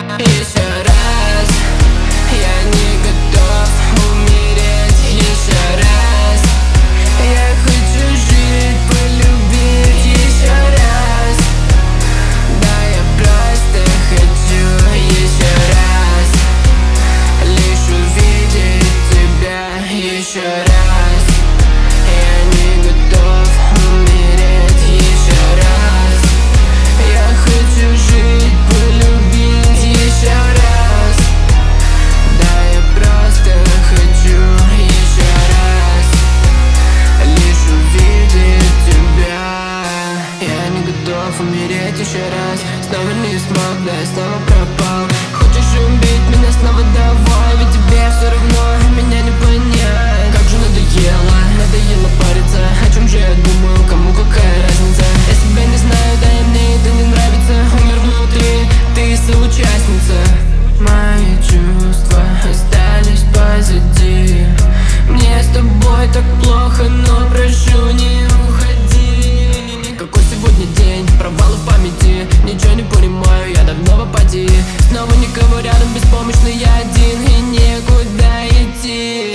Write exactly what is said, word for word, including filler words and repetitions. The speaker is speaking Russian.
еще раз. Я не готов умереть еще раз. Я хочу жить, полюбить еще раз. Да, я просто хочу еще раз лишь увидеть тебя еще раз. Я не готов умереть еще раз. Я хочу жить, полюбить еще раз. Да, я просто хочу еще раз лишь увидеть тебя. Я не готов умереть еще раз. Снова не смог, да я снова пропал. Хочешь убить меня снова, давай. Ведь тебе все равно меня не понять. Как же надоело, надоело париться. О чем же я думаю, кому какая разница? Я себя не знаю, да и мне это не нравится. Умер внутри, ты соучастница. Мои чувства остались позади. Мне с тобой так плохо, но прошу, не уходи. Какой сегодня день, провалы в памяти. Ничего не понимаю, я давно в апатии. Снова никого рядом, беспомощный я один, и некуда идти.